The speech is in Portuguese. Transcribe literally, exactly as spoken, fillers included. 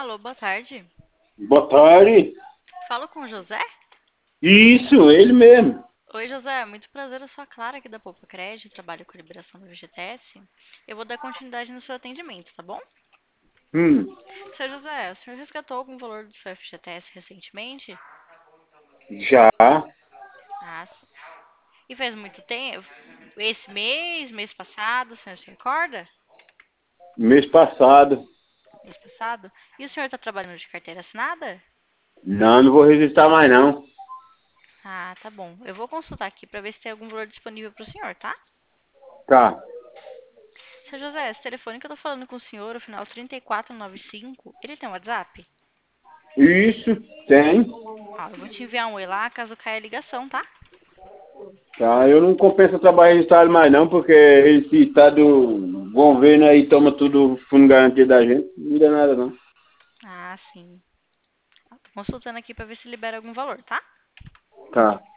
Alô, boa tarde. Boa tarde. Falo com o José? Isso, ele mesmo. Oi, José. Muito prazer. Eu sou a Clara aqui da Poupa Crédito. Trabalho com liberação do F G T S. Eu vou dar continuidade no seu atendimento, tá bom? Hum, Seu José, o senhor resgatou algum valor do seu F G T S recentemente? já. Ah, sim. E faz muito tempo? Esse mês, mês passado, o senhor se recorda? Mês passado. Mês passado? E o senhor está trabalhando de carteira assinada? Não, não vou registrar mais não. Ah, tá bom. Eu vou consultar aqui para ver se tem algum valor disponível para o senhor, tá? Tá. Seu José, esse telefone que eu tô falando com o senhor, o final trinta e quatro noventa e cinco, ele tem WhatsApp? Isso, tem. Ó, eu vou te enviar um oi lá caso caia a ligação, tá? Tá, eu não compenso trabalhar registrado mais não, porque esse estado governo aí toma tudo fundo garantia da gente. Não dá nada não. Ah, sim. Ó, tô consultando aqui pra ver se libera algum valor, tá? Tá.